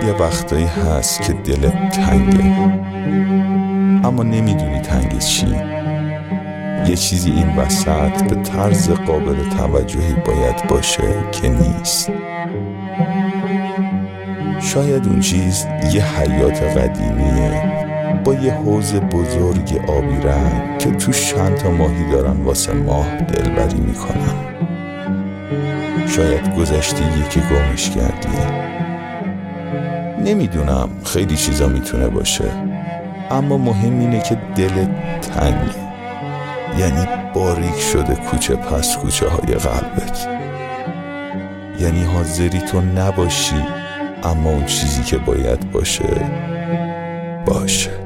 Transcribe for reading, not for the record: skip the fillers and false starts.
یه وقتایی هست که دلت تنگه اما نمیدونی تنگ چی. یه چیزی این وسط به طرز قابل توجهی باید باشه که نیست. شاید اون چیز یه حیات قدیمیه با یه حوض بزرگ آبی رنگ که تو چند تا ماهی دارن واسه ماه دلبری میکنن. شاید گذشته‌ایه که گمش کردی. نمیدونم، خیلی چیزا میتونه باشه، اما مهم اینه که دلت تنگه، یعنی باریک شده کوچه پس کوچه های قلبت، یعنی حاضری تو نباشی اما اون چیزی که باید باشه